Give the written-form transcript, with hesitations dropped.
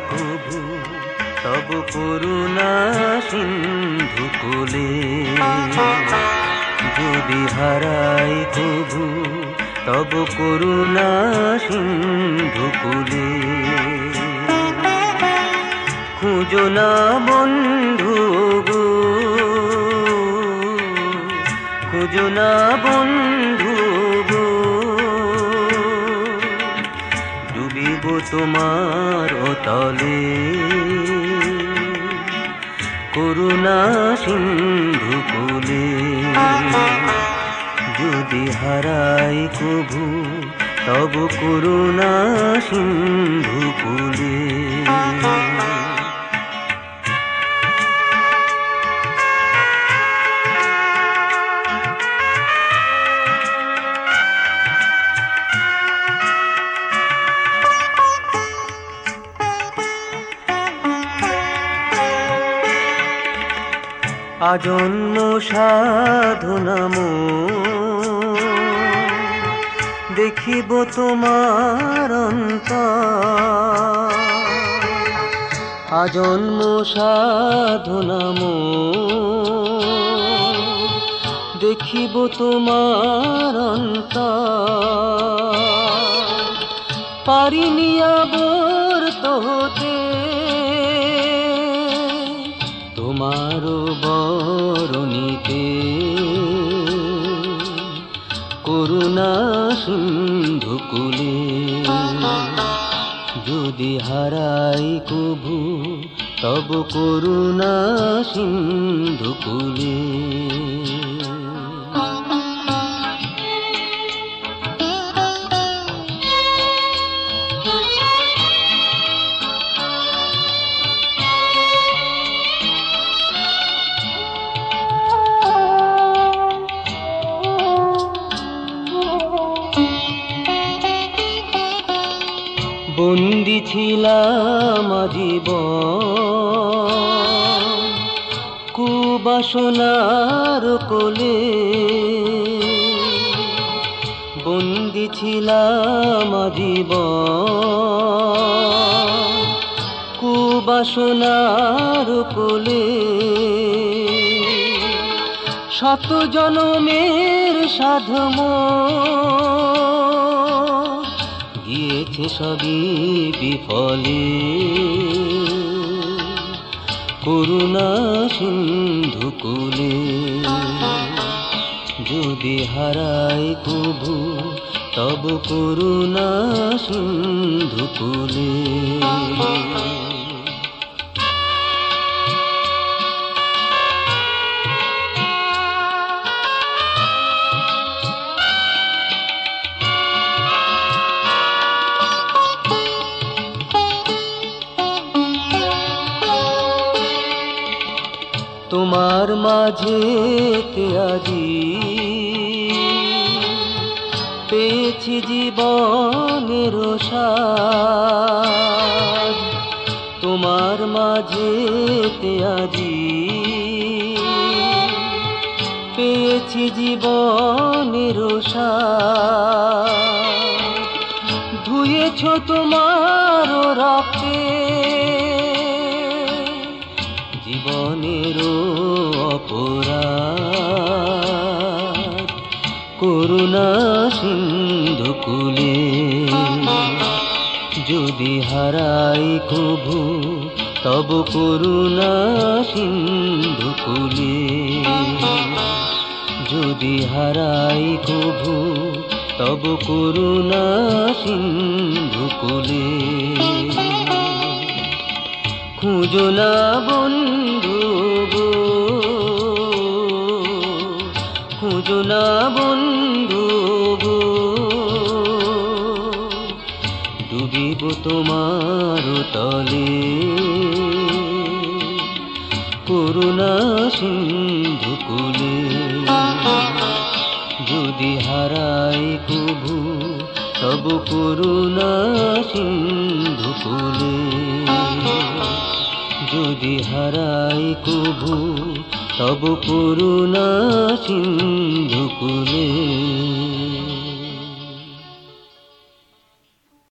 কভু তব করুণা সিন্ধু কোলে, যদি হারাই কভু তব করুণা সিন্ধু কোলে। খুঁজো না বন্ধু গো, খুঁজো না বন্ধু গো, ডুবিব তোমার তলে, করুণা সিন্ধু কোলে। যদি হারাই কভু তব করুণা সিন্ধু কোলে। আজন্ম সাধনা দেখিব তোমার অন্তর, আজন্ম সাধনা দেখিব তোমার অন্তর। পারিনি আবর্ত হতে তোমার বরণীতে, করুণা সিন্ধু কোলে। যদি হারাই কভু তব করুণা সিন্ধু কোলে। বন্দী ছিলাম আজীবন কুবাসনার কোলে, বন্দী ছিলাম আজীবন কুবাসনার কোলে। শত জনমের সাধম গিয়েছে সবই বিফলে, করুণা সিন্ধু কোলে। যদি হারাই কভু তব করুণা সিন্ধু কোলে। তোমার মাঝেতে আজি পেয়েছি জীবনের স্বাদ, তোমার মাঝেতে আজি পেয়েছি জীবনের স্বাদ। ধুয়েছ তোমার রক্তে জীবনের অপরাধ, করুণা সিন্ধু কোলে। যদি হারাই কভু তব করুণা সিন্ধু কোলে। যদি হারাই কভু তব করুণা সিন্ধু কোলে। খুঁজো না বন্ধু গো, খুঁজো না বন্ধু গো, ডুবিব তোমার তলে, করুণা সিন্ধু কোলে। যদি হারাই কভু তব করুণা সিন্ধু কোলে। যদি হারাই কভু তব করুণা সিন্ধু কোলে।